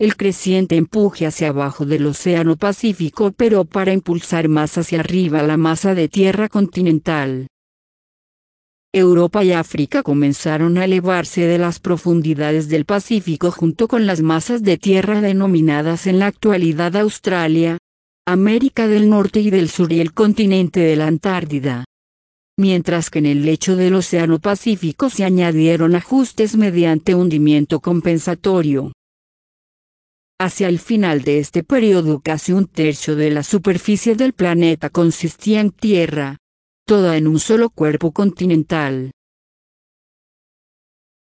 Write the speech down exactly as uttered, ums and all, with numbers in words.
el creciente empuje hacia abajo del Océano Pacífico operó para impulsar más hacia arriba la masa de tierra continental. Europa y África comenzaron a elevarse de las profundidades del Pacífico junto con las masas de tierra denominadas en la actualidad Australia, América del Norte y del Sur y el continente de la Antártida. Mientras que en el lecho del Océano Pacífico se añadieron ajustes mediante hundimiento compensatorio. Hacia el final de este periodo casi un tercio de la superficie del planeta consistía en tierra, toda en un solo cuerpo continental.